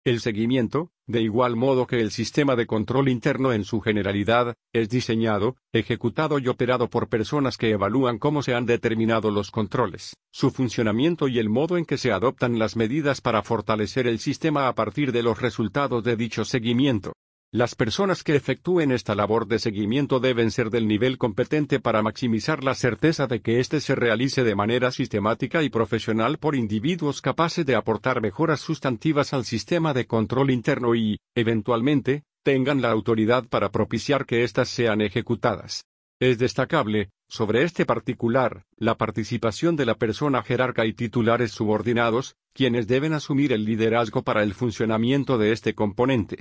El seguimiento, de igual modo que el sistema de control interno en su generalidad, es diseñado, ejecutado y operado por personas que evalúan cómo se han determinado los controles, su funcionamiento y el modo en que se adoptan las medidas para fortalecer el sistema a partir de los resultados de dicho seguimiento. Las personas que efectúen esta labor de seguimiento deben ser del nivel competente para maximizar la certeza de que éste se realice de manera sistemática y profesional por individuos capaces de aportar mejoras sustantivas al sistema de control interno y, eventualmente, tengan la autoridad para propiciar que éstas sean ejecutadas. Es destacable, sobre este particular, la participación de la persona jerarca y titulares subordinados, quienes deben asumir el liderazgo para el funcionamiento de este componente.